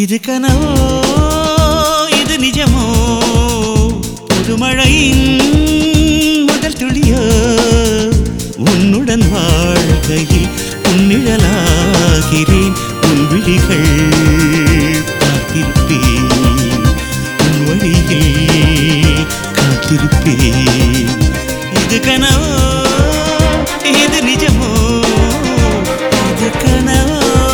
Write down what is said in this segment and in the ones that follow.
இது கனவோ இது நிஜமோ புதுமழையின் முதல் துளியோ உன்னுடன் வாழ்கையில் உன்னிழலாகிறேன் உன் விழிகள் பார்த்திருப்பேன் உன் வழியில் காத்திருப்பேன் இது கனவோ இது நிஜமோ இது கனவோ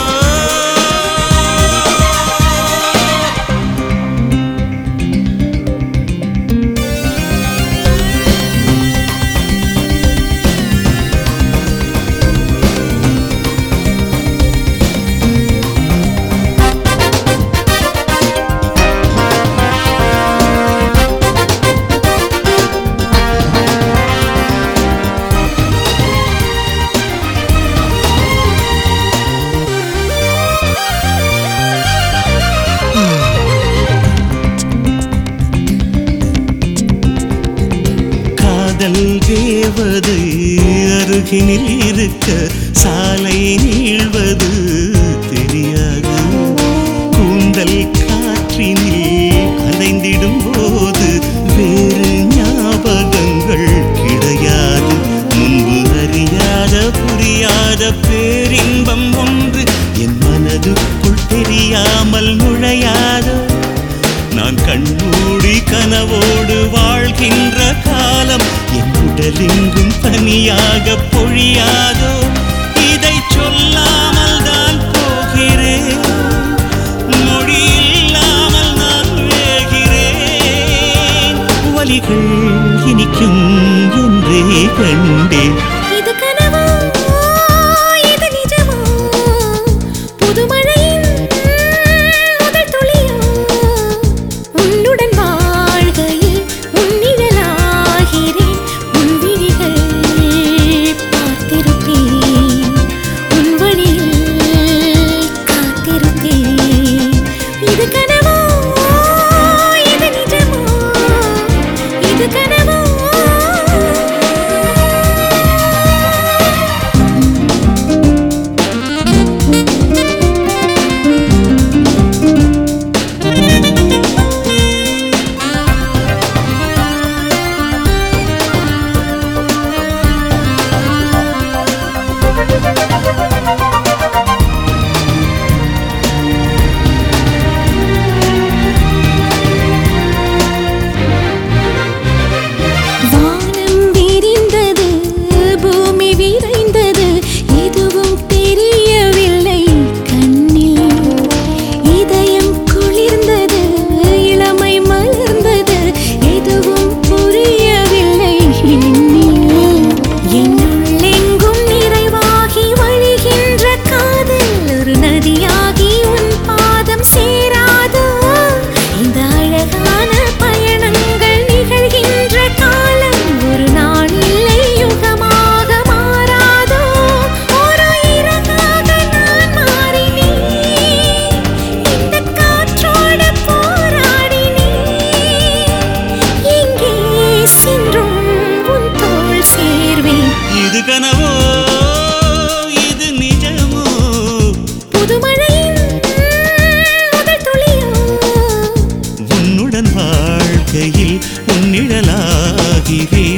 தேவதை அருகினில் இருக்க சாலை நீள்வது தெரியாது கூந்தல் காற்றினில் அலைந்திடும் போது வேறு ஞாபகங்கள் கிடையாது முன்பு அறியாத புரியாத பேரின்பம் ஒன்று என் மனதுக்குள் தெரியாமல் நுழையாதோ நான் கண்மூடி கனவோடு வாழ்கின்ற காலம் என் உடலெங்கும் தனியாக பொழியாதோ இதை சொல்லாமல் தான் போகிறேன் மொழி இல்லாமல் நான் வேகிறேன் வலிகள் இனிக்கும் என்றே கண்டேன் இது கனவோ இது நிஜமோ புதுமழையின் முதல் துளியோ உன்னுடன் வாழ்கையில் உன்னிழலாகிறேன் உன் விழிகள் பார்த்திருப்பேன் உன் வழியில் காத்திருப்பேன் இது கனவோ இது நிஜமோ இது கனவோ இது கனவோ இது நிஜமோ புதுமழையின் முதல் துளியோ உன்னுடன் வாழ்கையில் உன்னிழலாகிறேன்